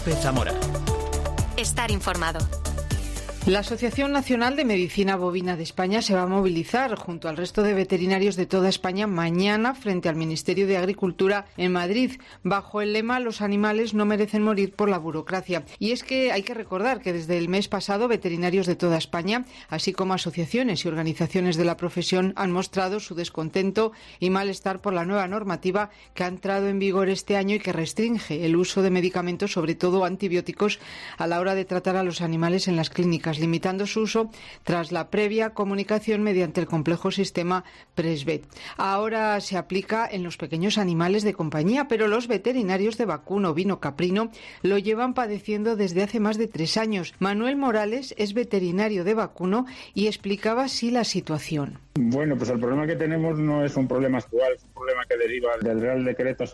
COPE Zamora. Estar informado. La Asociación Nacional de Medicina Bovina de España se va a movilizar junto al resto de veterinarios de toda España mañana frente al Ministerio de Agricultura en Madrid, bajo el lema «Los animales no merecen morir por la burocracia». Y es que hay que recordar que desde el mes pasado veterinarios de toda España, así como asociaciones y organizaciones de la profesión, han mostrado su descontento y malestar por la nueva normativa que ha entrado en vigor este año y que restringe el uso de medicamentos, sobre todo antibióticos, a la hora de tratar a los animales en las clínicas, limitando su uso tras la previa comunicación mediante el complejo sistema Presvet. Ahora se aplica en los pequeños animales de compañía, pero los veterinarios de vacuno, ovino, caprino lo llevan padeciendo desde hace más de 3 años. Manuel Morales es veterinario de vacuno y explicaba así la situación. Bueno, pues el problema que tenemos no es un problema actual, es un problema que deriva del Real Decreto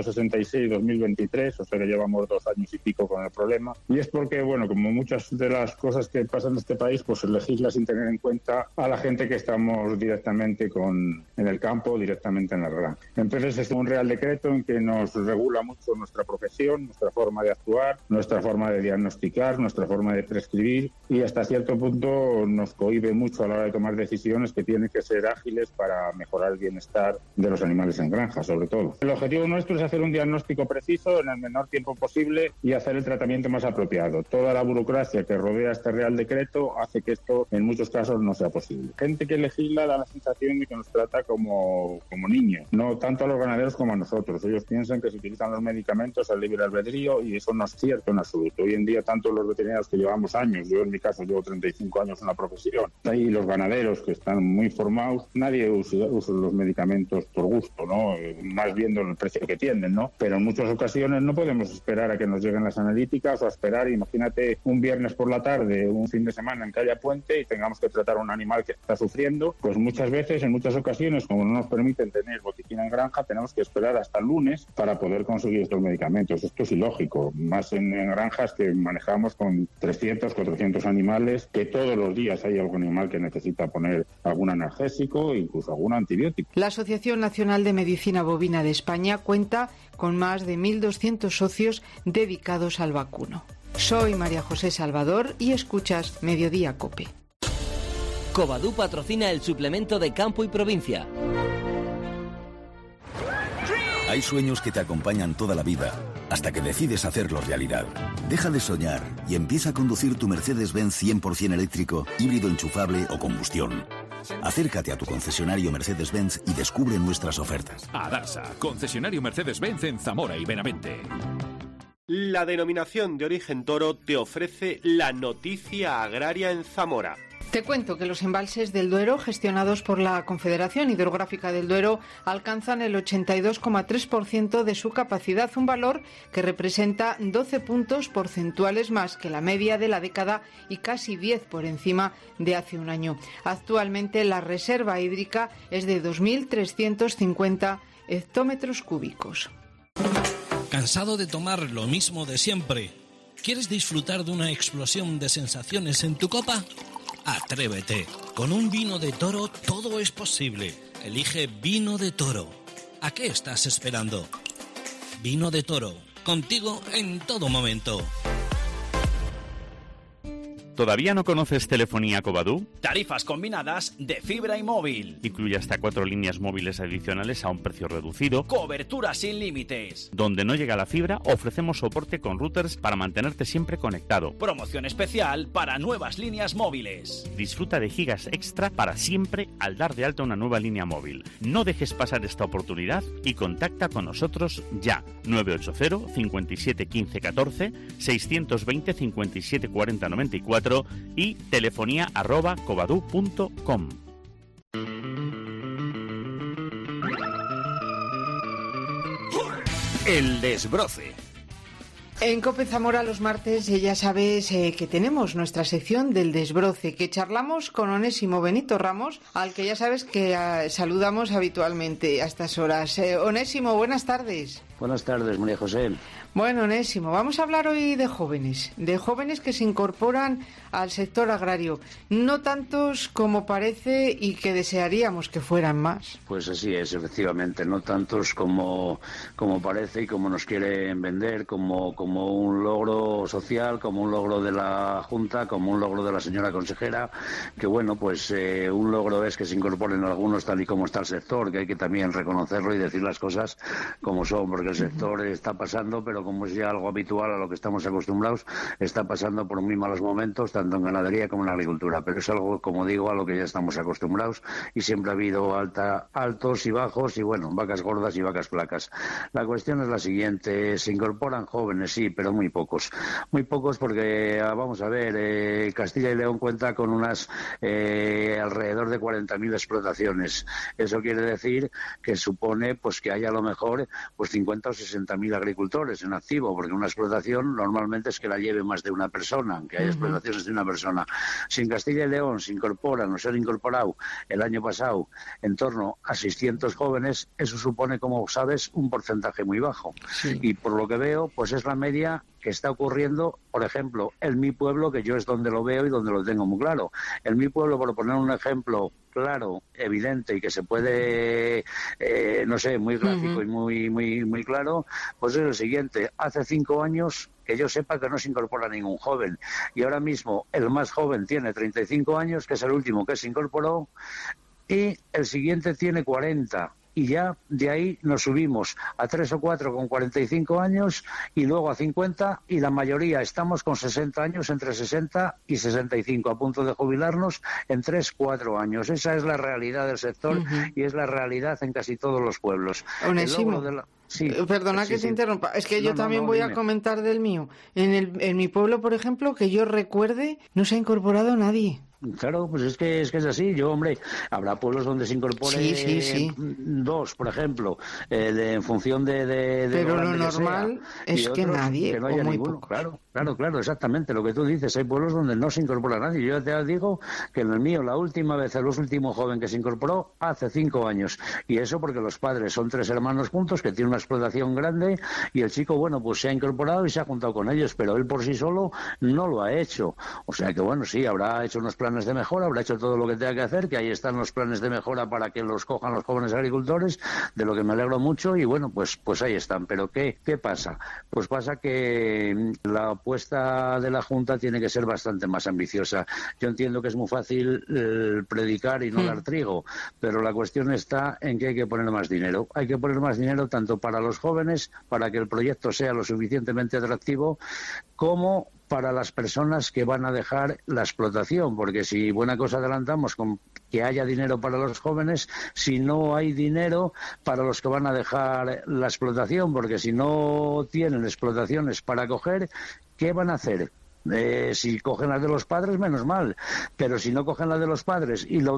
666/2023, o sea que llevamos 2 años y pico con el problema. Y es porque, bueno, como muchas de las cosas que pasan en este país, pues se legisla sin tener en cuenta a la gente que estamos directamente en el campo, directamente en la granja. Entonces es un Real Decreto en que nos regula mucho nuestra profesión, nuestra forma de actuar, nuestra forma de diagnosticar, nuestra forma de prescribir, y hasta cierto punto nos cohíbe mucho a la hora de tomar decisiones que tienen que ser ágiles para mejorar el bienestar de los animales en granja, sobre todo. El objetivo nuestro es hacer un diagnóstico preciso en el menor tiempo posible y hacer el tratamiento más apropiado. Toda la burocracia que rodea este Real Decreto hace que esto en muchos casos no sea posible. Gente que legisla da la sensación de que nos trata como niños, no tanto a los ganaderos como a nosotros. Ellos piensan que se utilizan los medicamentos al libre albedrío y eso no es cierto en absoluto. Hoy en día tanto los veterinarios que llevamos años, yo en mi caso llevo 35 años en la profesión, y los ganaderos que están muy formados, nadie usa los medicamentos por gusto, ¿no? Más viendo el precio que tienen, ¿no? Pero en muchas ocasiones no podemos esperar a que nos lleguen las analíticas o a esperar, imagínate, un viernes por la tarde, un fin de semana en que haya puente y tengamos que tratar a un animal que está sufriendo, pues muchas veces, en muchas ocasiones, como no nos permiten tener botiquín en granja, tenemos que esperar hasta el lunes para poder conseguir estos medicamentos. Esto es ilógico, más en granjas que manejamos con 300, 400 animales, que todos los días hay algún animal que necesita poner algún analgésico, incluso algún antibiótico. La Asociación Nacional de Medicina Bovina de España cuenta con más de 1.200 socios dedicados al vacuno. Soy María José Salvador y escuchas Mediodía COPE. Covadú patrocina el suplemento de Campo y Provincia. Hay sueños que te acompañan toda la vida, hasta que decides hacerlos realidad. Deja de soñar y empieza a conducir tu Mercedes-Benz 100% eléctrico, híbrido enchufable o combustión. Acércate a tu concesionario Mercedes-Benz y descubre nuestras ofertas. Adarsa, concesionario Mercedes-Benz en Zamora y Benavente. La denominación de origen toro te ofrece la noticia agraria en Zamora. Te cuento que los embalses del Duero, gestionados por la Confederación Hidrográfica del Duero, alcanzan el 82,3% de su capacidad, un valor que representa 12 puntos porcentuales más que la media de la década y casi 10 por encima de hace un año. Actualmente la reserva hídrica es de 2.350 hectómetros cúbicos. ¿Cansado de tomar lo mismo de siempre? ¿Quieres disfrutar de una explosión de sensaciones en tu copa? Atrévete. Con un vino de toro todo es posible. Elige Vino de Toro. ¿A qué estás esperando? Vino de Toro. Contigo en todo momento. ¿Todavía no conoces Telefonía Covadú? Tarifas combinadas de fibra y móvil. Incluye hasta 4 líneas móviles adicionales a un precio reducido. Cobertura sin límites. Donde no llega la fibra, ofrecemos soporte con routers para mantenerte siempre conectado. Promoción especial para nuevas líneas móviles. Disfruta de gigas extra para siempre al dar de alta una nueva línea móvil. No dejes pasar esta oportunidad y contacta con nosotros ya. 980 57 15 14, 620 57 40 94 y telefonía@covadú.com. El desbroce. En COPE Zamora los martes ya sabes que tenemos nuestra sección del desbroce, que charlamos con Onésimo Benito Ramos, al que ya sabes que saludamos habitualmente a estas horas. Onésimo, buenas tardes. Buenas tardes, María José. Bueno, Onésimo, vamos a hablar hoy de jóvenes que se incorporan al sector agrario, no tantos como parece y que desearíamos que fueran más. Pues así es, efectivamente, no tantos como parece y como nos quieren vender, como como un logro social, como un logro de la Junta, como un logro de la señora consejera, que bueno, pues un logro es que se incorporen algunos tal y como está el sector, que hay que también reconocerlo y decir las cosas como son, porque el sector está pasando, pero como es ya algo habitual a lo que estamos acostumbrados, está pasando por muy malos momentos, tanto en ganadería como en agricultura, pero es algo, como digo, a lo que ya estamos acostumbrados y siempre ha habido altos y bajos y bueno, vacas gordas y vacas flacas. La cuestión es la siguiente, se incorporan jóvenes, sí, pero muy pocos porque, vamos a ver, Castilla y León cuenta con unas alrededor de 40.000 explotaciones. Eso quiere decir que supone pues que haya a lo mejor pues 50 o 60.000 agricultores en activo, porque una explotación normalmente es que la lleve más de una persona, que haya explotaciones de una persona. Si en Castilla y León se incorporan o se han incorporado el año pasado en torno a 600 jóvenes, eso supone, como sabes, un porcentaje muy bajo. Sí. Y por lo que veo, pues es la media que está ocurriendo, por ejemplo, en mi pueblo, que yo es donde lo veo y donde lo tengo muy claro. En mi pueblo, por poner un ejemplo claro, evidente y que se puede, no sé, muy gráfico y muy claro, pues es el siguiente. Hace 5 años que yo sepa que no se incorpora ningún joven. Y ahora mismo el más joven tiene 35 años, que es el último que se incorporó, y el siguiente tiene 40. Y ya de ahí nos subimos a 3 o 4 con 45 años y luego a 50 y la mayoría estamos con 60 años, entre 60 y 65, a punto de jubilarnos en 3 o 4 años. Esa es la realidad del sector y es la realidad en casi todos los pueblos. Onésimo, sí, perdona que te interrumpa, es que yo también voy a comentar del mío. En mi pueblo, por ejemplo, que yo recuerde, no se ha incorporado nadie. Claro, pues es que es así. Yo, hombre, habrá pueblos donde se incorpore 2, por ejemplo, en función de pero lo normal es que nadie, que no haya ninguno. Claro, exactamente lo que tú dices. Hay pueblos donde no se incorpora nadie. Yo te digo que en el mío, la última vez, el último joven que se incorporó hace 5 años. Y eso porque los padres son 3 hermanos juntos que tienen una explotación grande y el chico, bueno, pues se ha incorporado y se ha juntado con ellos, pero él por sí solo no lo ha hecho. O sea que, bueno, sí, habrá hecho unos planes de mejora, habrá hecho todo lo que tenga que hacer, que ahí están los planes de mejora para que los cojan los jóvenes agricultores, de lo que me alegro mucho y bueno, pues ahí están. Pero ¿qué pasa? Pues pasa que la apuesta de la Junta tiene que ser bastante más ambiciosa. Yo entiendo que es muy fácil predicar y no dar trigo, pero la cuestión está en que hay que poner más dinero. Hay que poner más dinero tanto para los jóvenes, para que el proyecto sea lo suficientemente atractivo, como para las personas que van a dejar la explotación, porque si buena cosa adelantamos con que haya dinero para los jóvenes, si no hay dinero para los que van a dejar la explotación, porque si no tienen explotaciones para coger, ¿qué van a hacer? Si cogen las de los padres, menos mal, pero si no cogen la de los padres la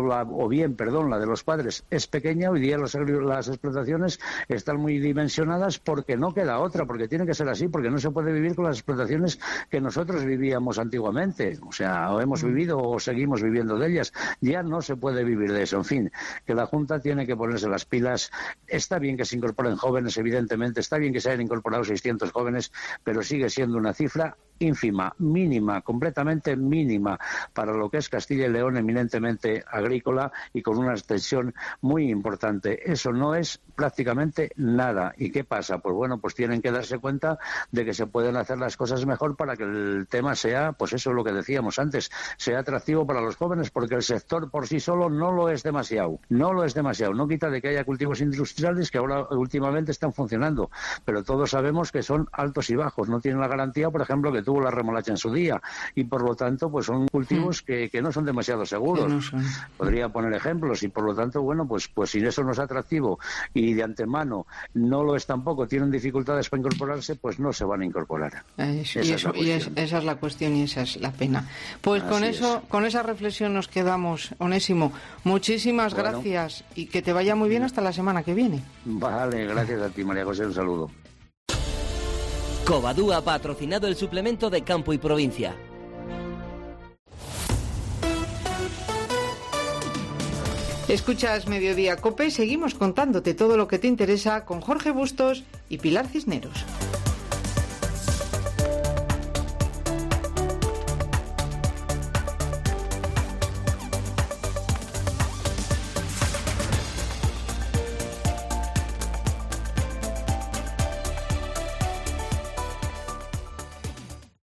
de los padres es pequeña, hoy día las explotaciones están muy dimensionadas porque no queda otra, porque tiene que ser así, porque no se puede vivir con las explotaciones que nosotros vivíamos antiguamente, o sea, o hemos vivido o seguimos viviendo de ellas, ya no se puede vivir de eso. En fin, que la Junta tiene que ponerse las pilas. Está bien que se incorporen jóvenes, evidentemente, está bien que se hayan incorporado 600 jóvenes, pero sigue siendo una cifra ínfima, mínima, completamente mínima para lo que es Castilla y León, eminentemente agrícola y con una extensión muy importante. Eso no es prácticamente nada. ¿Y qué pasa? Pues bueno, pues tienen que darse cuenta de que se pueden hacer las cosas mejor para que el tema sea, pues eso es lo que decíamos antes, sea atractivo para los jóvenes, porque el sector por sí solo no lo es demasiado. No quita de que haya cultivos industriales que ahora últimamente están funcionando, pero todos sabemos que son altos y bajos. No tienen la garantía, por ejemplo, que tuvo la remolacha en su día, y por lo tanto pues son cultivos que no son demasiado seguros. No son. Podría poner ejemplos, y por lo tanto, bueno, pues si eso no es atractivo y de antemano no lo es tampoco, tienen dificultades para incorporarse, pues no se van a incorporar. Esa es la cuestión y esa es la pena. Pues con esa reflexión nos quedamos, Onésimo. Muchísimas gracias y que te vaya muy bien hasta la semana que viene. Vale, gracias a ti, María José, un saludo. Covadú ha patrocinado el suplemento de Campo y Provincia. Escuchas Mediodía COPE, seguimos contándote todo lo que te interesa con Jorge Bustos y Pilar Cisneros.